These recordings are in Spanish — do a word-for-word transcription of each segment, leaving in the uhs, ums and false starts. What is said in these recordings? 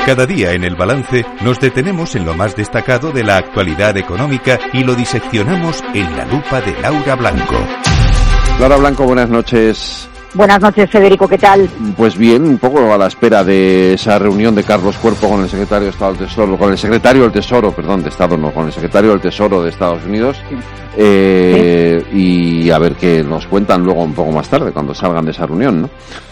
Cada día en El Balance nos detenemos en lo más destacado de la actualidad económica y lo diseccionamos en la lupa de Laura Blanco. Laura Blanco, buenas noches. Buenas noches, Federico, ¿qué tal? Pues bien, un poco a la espera de esa reunión de Carlos Cuerpo con el secretario de Estado del Tesoro, con el secretario del Tesoro, perdón, de Estado no, con el secretario del Tesoro de Estados Unidos, sí. eh, sí. Y a ver qué nos cuentan luego un poco más tarde, cuando salgan de esa reunión, ¿no?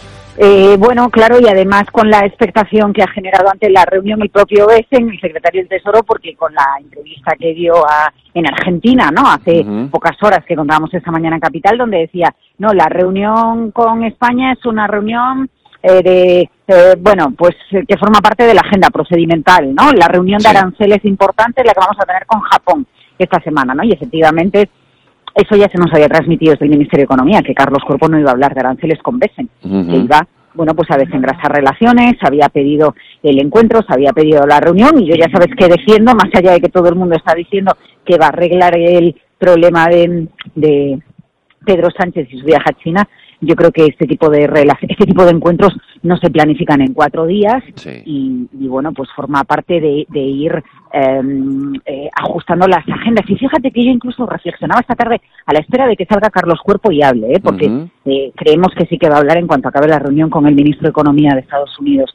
Eh, bueno, claro, y además con la expectación que ha generado ante la reunión el propio Besen, el secretario del Tesoro, porque con la entrevista que dio a, en Argentina, ¿no? Hace uh-huh. pocas horas que contábamos esta mañana en Capital, donde decía, no, la reunión con España es una reunión eh, de, eh, bueno, pues que forma parte de la agenda procedimental, ¿no? La reunión sí. de aranceles importante, la que vamos a tener con Japón esta semana, ¿no? Y efectivamente eso ya se nos había transmitido desde el Ministerio de Economía, que Carlos Cuerpo no iba a hablar de aranceles con Besen, uh-huh. que iba, bueno, pues a desengrasar relaciones, había pedido el encuentro, se había pedido la reunión, y yo ya sabes que defiendo, más allá de que todo el mundo está diciendo que va a arreglar el problema de, de Pedro Sánchez y su viaje a China, yo creo que este tipo de relaciones, este tipo de encuentros no se planifican en cuatro días sí. y, y bueno, pues forma parte de, de ir eh, eh, ajustando las agendas. Y fíjate que yo incluso reflexionaba esta tarde a la espera de que salga Carlos Cuerpo y hable, ¿eh? porque uh-huh. eh, creemos que sí que va a hablar en cuanto acabe la reunión con el ministro de Economía de Estados Unidos.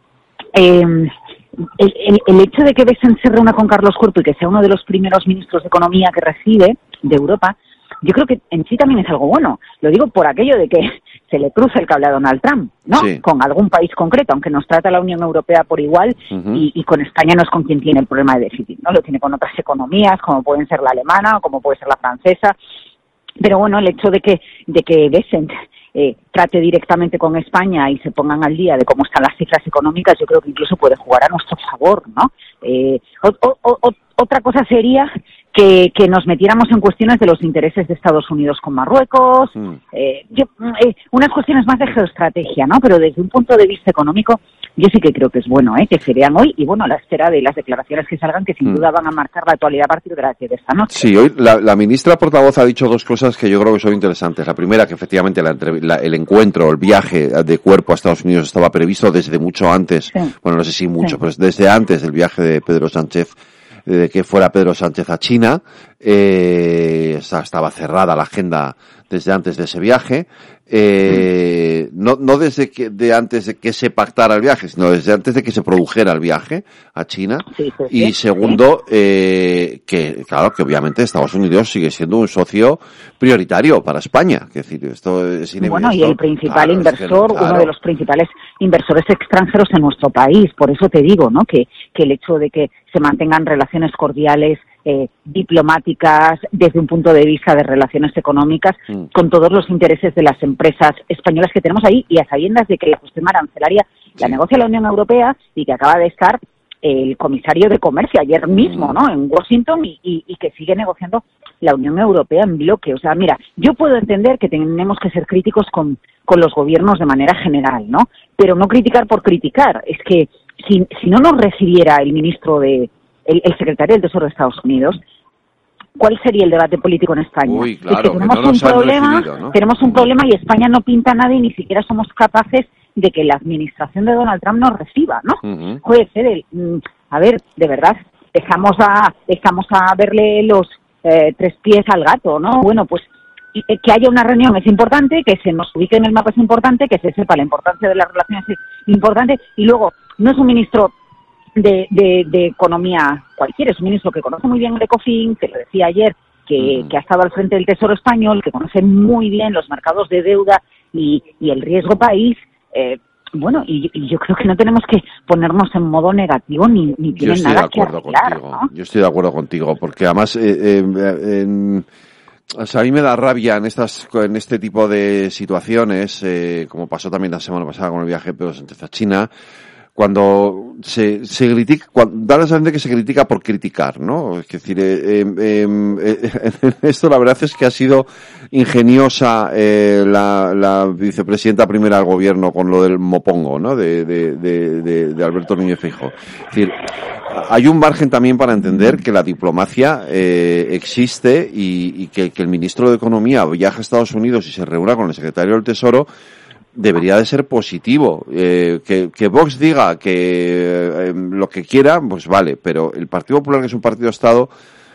Eh, el, el, el hecho de que Besen se reúna con Carlos Cuerpo y que sea uno de los primeros ministros de Economía que recibe de Europa, yo creo que en sí también es algo bueno. Lo digo por aquello de que se le cruza el cable a Donald Trump, ¿no? Sí. Con algún país concreto, aunque nos trata la Unión Europea por igual, uh-huh. y, y con España no es con quien tiene el problema de déficit, ¿no? Lo tiene con otras economías, como pueden ser la alemana o como puede ser la francesa. Pero bueno, el hecho de que de que Besen eh, trate directamente con España y se pongan al día de cómo están las cifras económicas, yo creo que incluso puede jugar a nuestro favor, ¿no? Eh, o, o, o, otra cosa sería que, que nos metiéramos en cuestiones de los intereses de Estados Unidos con Marruecos, mm. eh, yo, eh, unas cuestiones más de geoestrategia, ¿no? Pero desde un punto de vista económico, yo sí que creo que es bueno, ¿eh? Que se vean hoy y, bueno, a la espera de las declaraciones que salgan, que sin mm. duda van a marcar la actualidad a partir de, la, de esta noche. Sí, hoy la, la ministra portavoz ha dicho dos cosas que yo creo que son interesantes. La primera, que efectivamente la, la, el encuentro, el viaje de Cuerpo a Estados Unidos estaba previsto desde mucho antes, sí. bueno, no sé si mucho, sí. pero desde antes del viaje de Pedro Sánchez, de que fuera Pedro Sánchez a China, eh, estaba cerrada la agenda desde antes de ese viaje, eh, mm. no, no desde que, de antes de que se pactara el viaje, sino desde antes de que se produjera el viaje a China, sí, sí, y sí, segundo, sí. eh, que claro, que obviamente Estados Unidos sigue siendo un socio prioritario para España, es decir, esto es inevitable. Bueno, y el principal claro, inversor, es que, claro. uno de los principales inversores extranjeros en nuestro país, por eso te digo, ¿no? Que, que el hecho de que se mantengan relaciones cordiales, eh, diplomáticas, desde un punto de vista de relaciones económicas, mm. con todos los intereses de las empresas españolas que tenemos ahí, y a sabiendas de que la cuestión arancelaria sí. la negocia la Unión Europea y que acaba de estar el comisario de Comercio ayer mismo, ¿no? En Washington y, y, y que sigue negociando la Unión Europea en bloque. O sea, mira, yo puedo entender que tenemos que ser críticos con, con los gobiernos de manera general, ¿no? Pero no criticar por criticar. Es que si, si no nos recibiera el ministro de, el, el secretario del Tesoro de Estados Unidos, ¿cuál sería el debate político en España? Uy, claro, es que tenemos que no un problema, recibido, ¿no? tenemos un problema y España no pinta nada y ni siquiera somos capaces de que la administración de Donald Trump nos reciba, ¿no? Uh-huh. Joder, Fede, a ver, de verdad, dejamos a, dejamos a verle los eh, tres pies al gato, ¿no? Bueno, pues que haya una reunión es importante, que se nos ubique en el mapa es importante, que se sepa la importancia de las relaciones es importante, y luego no es un ministro de, de, de economía cualquiera, es un ministro que conoce muy bien el ECOFIN, que lo decía ayer, que, uh-huh. que ha estado al frente del Tesoro Español, que conoce muy bien los mercados de deuda y, y el riesgo país. Eh, bueno, y, y yo creo que no tenemos que ponernos en modo negativo ni, ni tienen nada que arreglar, contigo, ¿no? Yo estoy de acuerdo contigo, porque además eh, eh, en, o sea, a mí me da rabia en estas en este tipo de situaciones, eh, como pasó también la semana pasada con el viaje de Pedro Sánchez a China, cuando se, se critica, cuando, da la sensación de que se critica por criticar, ¿no? Es decir, eh, eh, eh, esto la verdad es que ha sido ingeniosa eh, la, la vicepresidenta primera del gobierno con lo del mopongo, ¿no? De, de, de, de, de Alberto Núñez Feijóo. Es decir, hay un margen también para entender que la diplomacia eh, existe y, y que, que el ministro de Economía viaja a Estados Unidos y se reúna con el secretario del Tesoro, debería de ser positivo. Eh, que, que Vox diga que eh, lo que quiera, pues vale, pero el Partido Popular, que es un partido de Estado,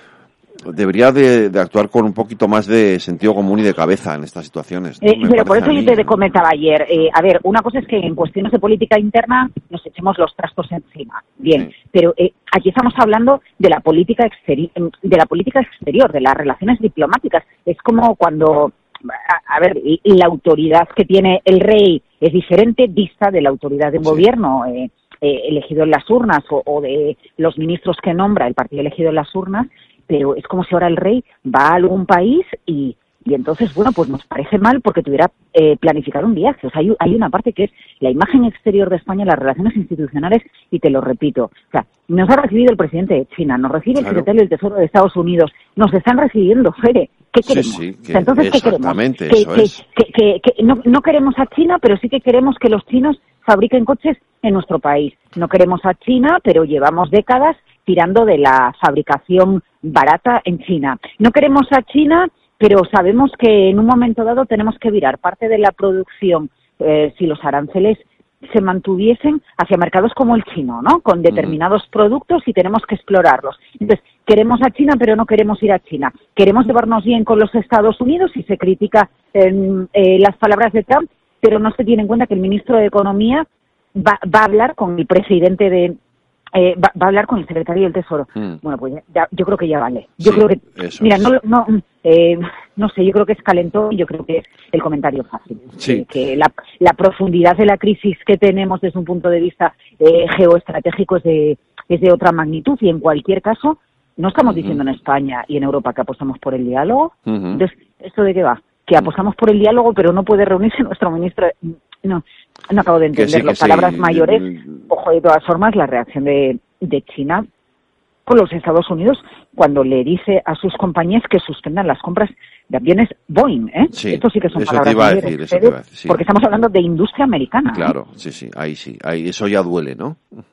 debería de, de actuar con un poquito más de sentido común y de cabeza en estas situaciones, ¿no? Eh, pero por eso yo te comentaba ayer, eh, a ver, una cosa es que en cuestiones de política interna nos echemos los trastos encima, bien, sí. pero eh, aquí estamos hablando de la política exterior, de la política exterior, de las relaciones diplomáticas. Es como cuando, a, a ver, la autoridad que tiene el rey es diferente vista de la autoridad de un sí. gobierno eh, eh, elegido en las urnas o, o de los ministros que nombra el partido elegido en las urnas. Pero es como si ahora el rey va a algún país y, y entonces, bueno, pues nos parece mal porque tuviera eh, planificado un viaje. O sea, hay, hay una parte que es la imagen exterior de España, las relaciones institucionales, y te lo repito. O sea, nos ha recibido el presidente de China, nos recibe claro. el secretario del Tesoro de Estados Unidos, nos están recibiendo, Fede. ¿Qué queremos? Sí, sí, que, o sea, entonces, ¿qué queremos? Exactamente, que, eso que, es. Que, que, que, que no, no queremos a China, pero sí que queremos que los chinos fabriquen coches en nuestro país. No queremos a China, pero llevamos décadas tirando de la fabricación barata en China. No queremos a China, pero sabemos que en un momento dado tenemos que virar parte de la producción, eh, si los aranceles se mantuviesen, hacia mercados como el chino, ¿no? Con determinados uh-huh. productos y tenemos que explorarlos. Entonces, queremos a China, pero no queremos ir a China. Queremos llevarnos bien con los Estados Unidos y se critica eh, eh, las palabras de Trump, pero no se tiene en cuenta que el ministro de Economía va, va a hablar con el presidente de... Eh, va, va a hablar con el secretario del Tesoro. Mm. Bueno, pues ya, yo creo que ya vale. Yo sí, creo que, mira, es. no, no, eh, no sé, yo creo que es calentón y yo creo que es el comentario fácil. Sí. Eh, que la, la profundidad de la crisis que tenemos desde un punto de vista eh, geoestratégico es de, es de otra magnitud y en cualquier caso no estamos uh-huh. diciendo en España y en Europa que apostamos por el diálogo. Uh-huh. Entonces, ¿esto de qué va? Que apostamos por el diálogo pero no puede reunirse nuestro ministro. No, no acabo de entenderlo. Sí, Palabras sí. mayores. Ojo, de todas formas, la reacción de, de China con los Estados Unidos cuando le dice a sus compañías que suspendan las compras de aviones Boeing, ¿eh? Sí, esto sí que son eso palabras te iba a mayores, decir, eso te iba a decir, sí. porque estamos hablando de industria americana. Claro, ¿eh? sí, sí, ahí sí, ahí eso ya duele, ¿no?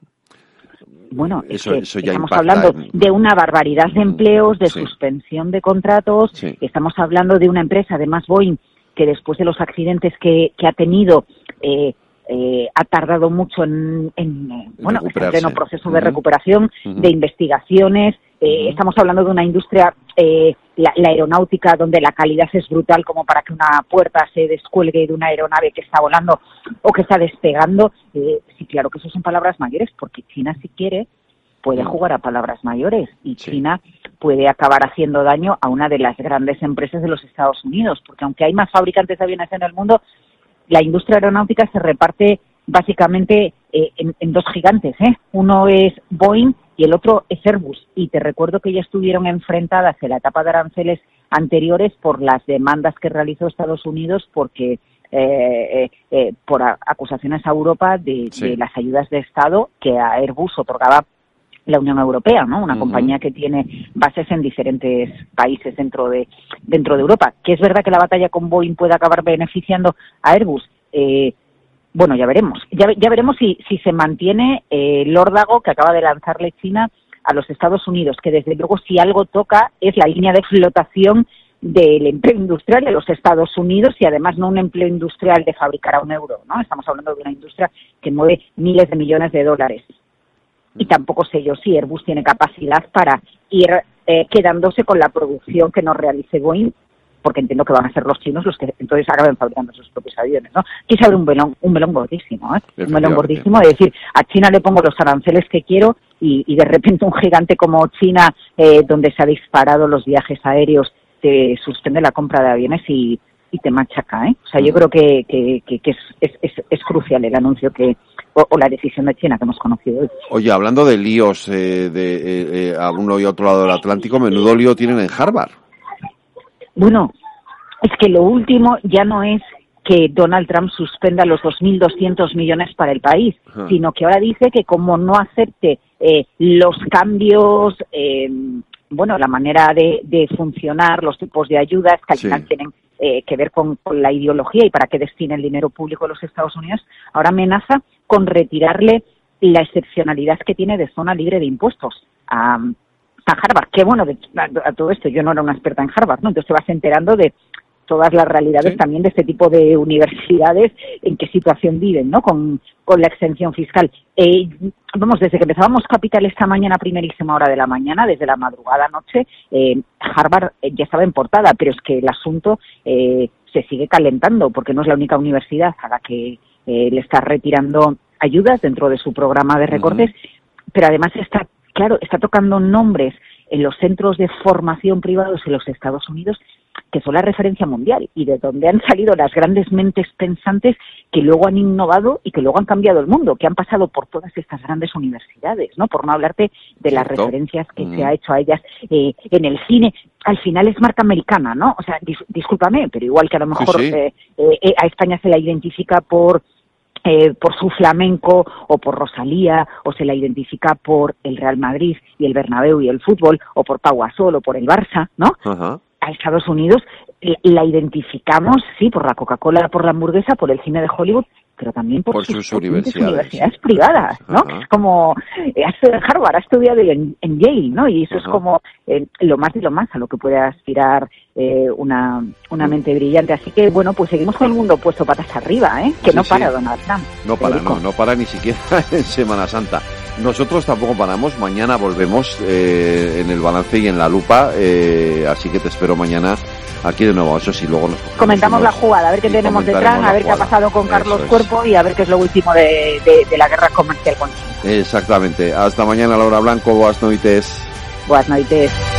Bueno, eso, es que eso ya estamos impacta hablando en... de una barbaridad de empleos, de sí. suspensión de contratos, sí. estamos hablando de una empresa, además Boeing, que después de los accidentes que, que ha tenido, eh, eh, ha tardado mucho en, en eh, bueno, está en pleno proceso de uh-huh. recuperación, uh-huh. de investigaciones. Eh, uh-huh. Estamos hablando de una industria, eh, la, la aeronáutica, donde la calidad es brutal como para que una puerta se descuelgue de una aeronave que está volando o que está despegando. Eh, sí, claro que eso son palabras mayores, porque China, si quiere, puede jugar a palabras mayores y sí. China puede acabar haciendo daño a una de las grandes empresas de los Estados Unidos, porque aunque hay más fabricantes de aviones en el mundo, la industria aeronáutica se reparte básicamente eh, en, en dos gigantes, ¿eh? Uno es Boeing y el otro es Airbus. Y te recuerdo que ya estuvieron enfrentadas en la etapa de aranceles anteriores por las demandas que realizó Estados Unidos porque eh, eh, por a, acusaciones a Europa de, sí. de las ayudas de Estado que a Airbus otorgaba la Unión Europea, ¿no? Una uh-huh. compañía que tiene bases en diferentes países dentro de dentro de Europa. Que es verdad que la batalla con Boeing puede acabar beneficiando a Airbus. Eh, bueno, ya veremos. Ya, ya veremos si, si se mantiene eh, el órdago que acaba de lanzarle China a los Estados Unidos, que desde luego si algo toca es la línea de flotación del empleo industrial de los Estados Unidos y además no un empleo industrial de fabricar a un euro, ¿no? Estamos hablando de una industria que mueve miles de millones de dólares. Y tampoco sé yo si Airbus tiene capacidad para ir eh, quedándose con la producción que no realice Boeing, porque entiendo que van a ser los chinos los que entonces acaben fabricando sus propios aviones, ¿no? Aquí se abre un melón, un melón gordísimo, ¿eh? Un melón gordísimo de decir, a China le pongo los aranceles que quiero y, y de repente un gigante como China, eh, donde se ha disparado los viajes aéreos, te suspende la compra de aviones y, y te machaca, ¿eh? O sea, yo creo que, que, que, que es, es, es, es crucial el anuncio que o, o la decisión de China que hemos conocido hoy. Oye, hablando de líos eh, de eh, eh, a uno y otro lado del Atlántico, menudo lío tienen en Harvard. Bueno, es que lo último ya no es que Donald Trump suspenda los dos mil doscientos millones para el país, uh-huh. sino que ahora dice que como no acepte eh, los cambios, eh, bueno, la manera de, de funcionar, los tipos de ayudas que al final sí. tienen eh, que ver con, con la ideología y para qué destina el dinero público de los Estados Unidos, ahora amenaza con retirarle la excepcionalidad que tiene de zona libre de impuestos a, a Harvard. Que bueno, de, a, a todo esto, yo no era una experta en Harvard, ¿no? Entonces te vas enterando de todas las realidades sí. también de este tipo de universidades, en qué situación viven, ¿no? Con, con la exención fiscal. Eh, vamos, desde que empezábamos Capital esta mañana, primerísima hora de la mañana, desde la madrugada anoche, eh, Harvard ya estaba en portada, pero es que el asunto eh, se sigue calentando, porque no es la única universidad a la que eh, le está retirando ayudas dentro de su programa de recortes, uh-huh. pero además está, claro, está tocando nombres en los centros de formación privados en los Estados Unidos que son la referencia mundial y de donde han salido las grandes mentes pensantes que luego han innovado y que luego han cambiado el mundo, que han pasado por todas estas grandes universidades, ¿no? Por no hablarte de las ¿Cierto? referencias que Mm. se ha hecho a ellas eh, en el cine. Al final es marca americana, ¿no? O sea, dis- discúlpame, pero igual que a lo mejor Sí, sí. Eh, eh, a España se la identifica por Eh, por su flamenco o por Rosalía, o se la identifica por el Real Madrid y el Bernabéu y el fútbol, o por Pau Gasol o por el Barça, ¿no? Ajá. A Estados Unidos la, la identificamos, sí, por la Coca-Cola, por la hamburguesa, por el cine de Hollywood, pero también por, Por sus sus universidades. universidades privadas, ¿no? Ajá. Como eh, ha estudiado en Harvard, ha estudiado en, en Yale, ¿no? Y eso Ajá. es como eh, lo más de lo más a lo que puede aspirar eh, una, una mente brillante. Así que, bueno, pues seguimos con el mundo puesto patas arriba, ¿eh? Que Sí, no sí. para Donald Trump. No para, Federico. no, no para ni siquiera en Semana Santa. Nosotros tampoco paramos, mañana volvemos eh, en el balance y en la lupa, eh, así que te espero mañana aquí de nuevo. Eso sí, luego nos Comentamos unos- la jugada, a ver qué y tenemos comentaremos detrás, la a ver qué ha jugada. pasado con Carlos Eso es. Cuerpo y a ver qué es lo último de, de, de la guerra comercial con China. Exactamente. Hasta mañana, Laura Blanco. Buenas noches. Buenas noches.